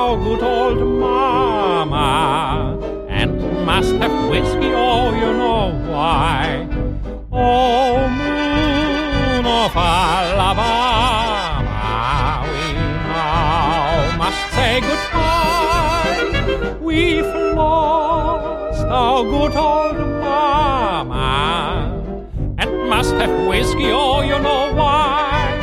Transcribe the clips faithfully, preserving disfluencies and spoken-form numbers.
our good old mama, and must have whiskey, oh, you know why. Oh, moon of Alabama, we now must say goodbye. We've lost our good old mama, and must have whiskey, oh, you know why.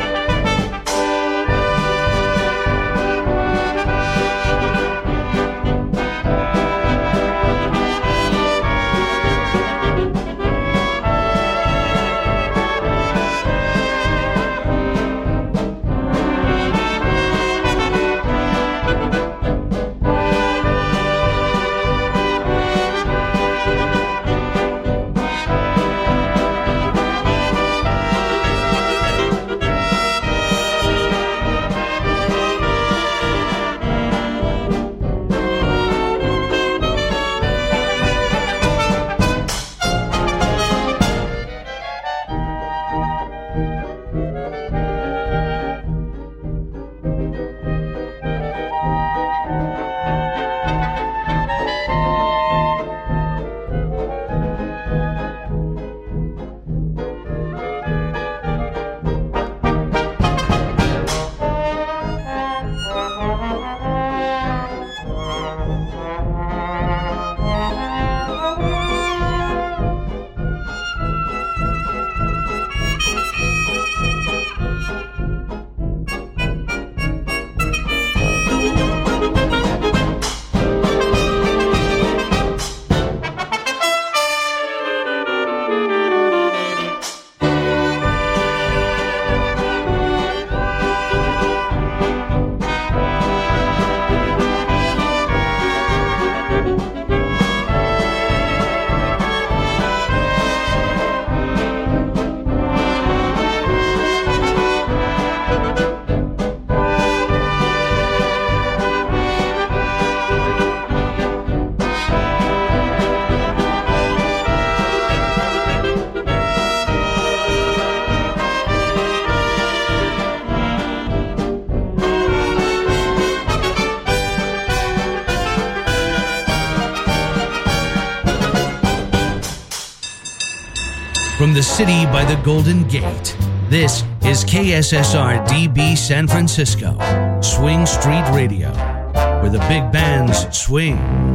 From the city by the Golden Gate, this is K S S R D B San Francisco, Swing Street Radio, where the big bands swing.